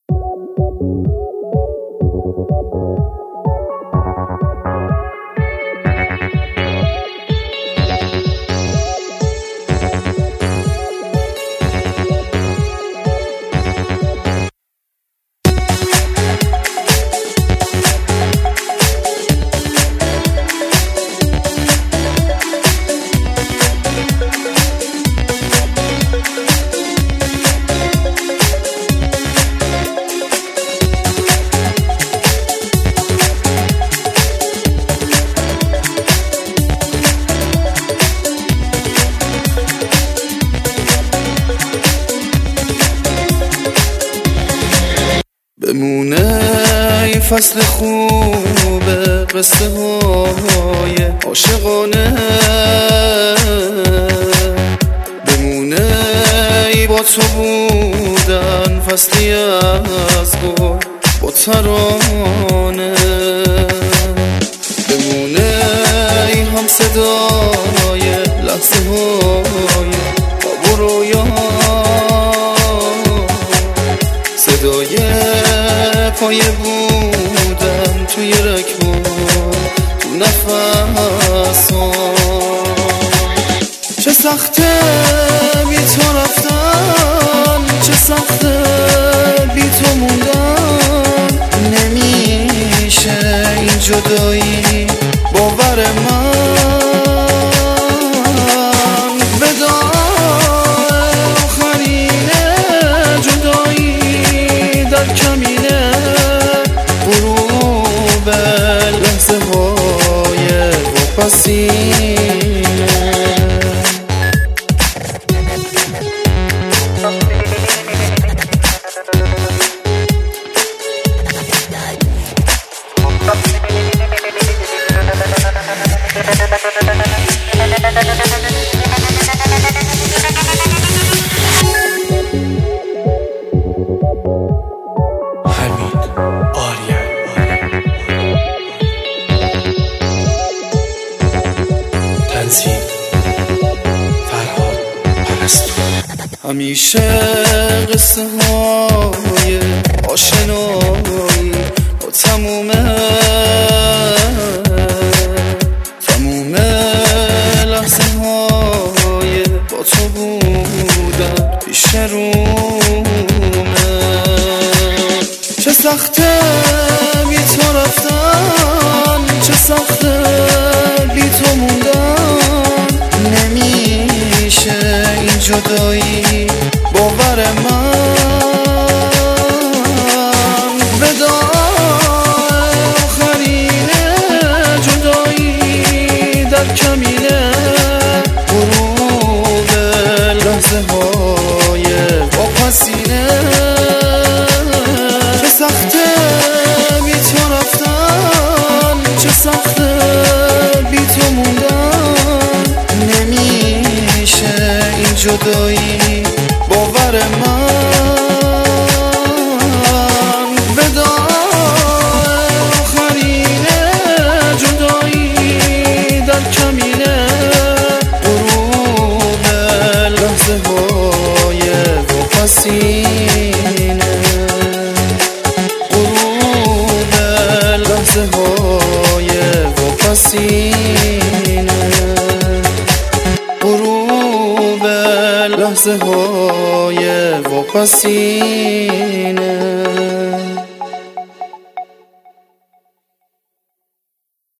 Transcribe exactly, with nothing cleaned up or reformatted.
بمونه این فصل خوبه، قصه های عاشقانه. بمونه ای با تو بودن فصلی از گل با ترانه. بمونه ای هم صدای لحظه های خواب و رویا، صدای پایه بودن توی رکبو تو نفسا. چه سخته بی تو رفتن، چه سخته بی تو موندن. نمیشه این جدایی باور من. کمینه غروب لحظه های واپسینه. همیشه قصه های آشنایی با تمومه، تمومه لحظه های با تو بودن پیش رومه. چه سخته بی تو رفتن، چه سخته بی تو موندن. نمیشه این جدایی باور من. وداع آخرینه جدایی در کمینه غروب لحظه های واپسینه. چه سخته بی تو رفتن، چه سخته بی تو موندن. نمیشه این جدایی باور من. وداع آخرینه جدایی در کمینه غروب لحظه های واپسینه. غروب لحظه های واپسینه. غروب لحظه های واپسینه.